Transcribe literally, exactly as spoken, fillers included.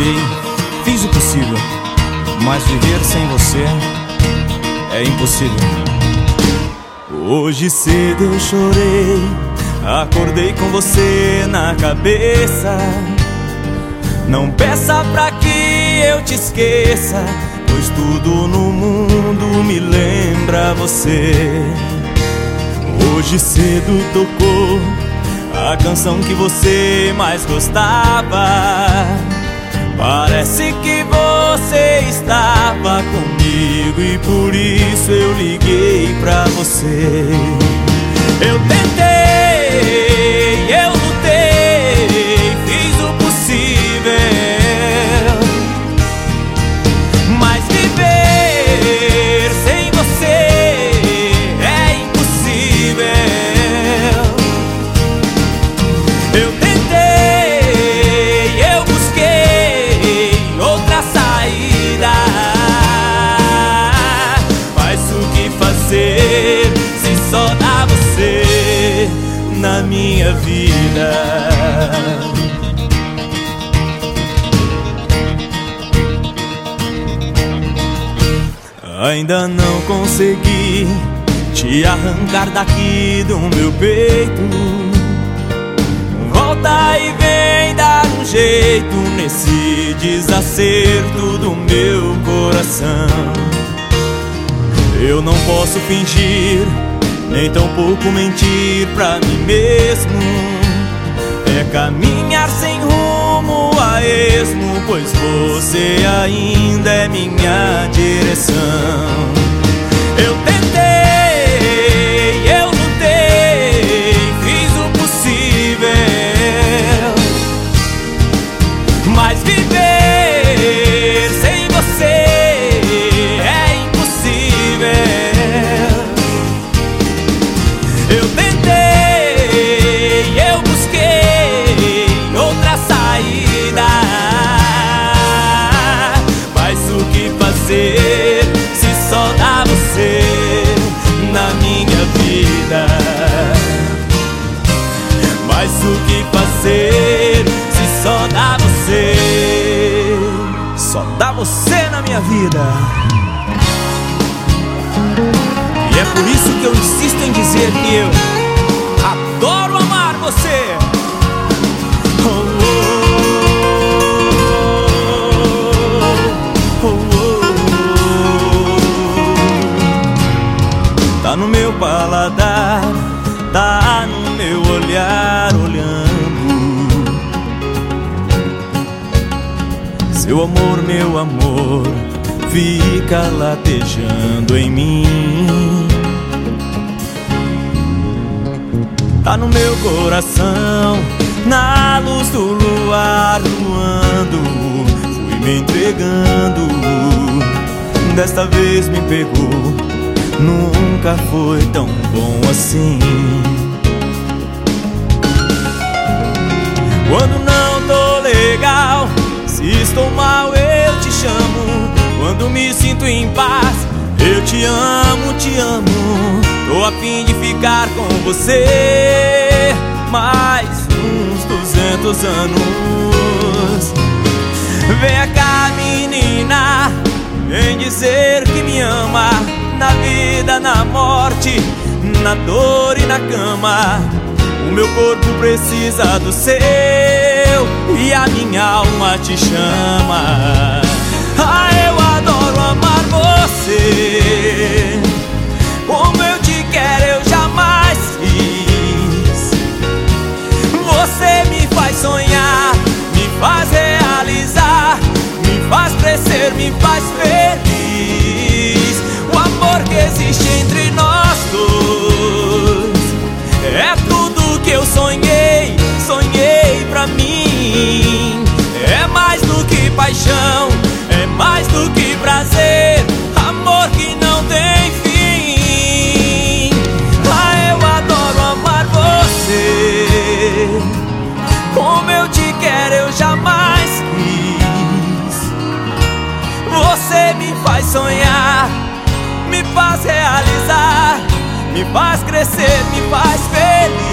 tentei, fiz o possível, mas viver sem você é impossível. Hoje cedo eu chorei, acordei com você na cabeça. Não peça pra que eu te esqueça, pois tudo no mundo me lembra você. Hoje cedo tocou a canção que você mais gostava. Parece que você estava comigo e por isso eu liguei pra você. Eu tentei, eu lutei, fiz o possível, mas viver sem você é impossível. Eu tentei, eu busquei outra saída, mas o que fazer se só dá você na minha vida? Ainda não consegui te arrancar daqui do meu peito. Volta e vem dar um jeito nesse desacerto do meu coração. Eu não posso fingir, nem tampouco mentir pra mim mesmo. É caminhar sem rumo a esmo, pois você ainda é minha direção. Eu tentei, eu lutei, fiz o possível, mas viver sem você é impossível. Eu tentei, eu busquei outra saída, mas o que fazer se só dá você na minha vida? Mas o que fazer se só dá você? Só dá você na minha vida. E é por isso que eu insisto em dizer que eu adoro amar você. Oh, oh, oh, oh. Tá no meu paladar, tá no meu olhar olhando. Seu amor, meu amor, fica latejando em mim. Tá no meu coração, na luz do luar luando. Fui me entregando, desta vez me pegou. Nunca foi tão bom assim. Quando não tô legal, se estou mal eu te chamo. Quando me sinto em paz, eu te amo, te amo. Tô a fim de ficar com você mais uns duzentos anos. Vem cá, menina, vem dizer que me ama. Na vida, na morte, na dor e na cama. O meu corpo precisa do seu e a minha alma te chama. Ah, eu adoro amar você, como eu te quero eu jamais fiz. Você me faz sonhar, me faz realizar, me faz crescer, me faz feliz. O amor que existe entre nós dois é tudo que eu sonhei, sonhei pra mim. É mais do que paixão, é mais do que prazer, amor que não tem fim. Ah, eu adoro amar você, como eu te quero eu jamais quis. Você me faz sonhar, me faz realizar, me faz crescer, me faz feliz.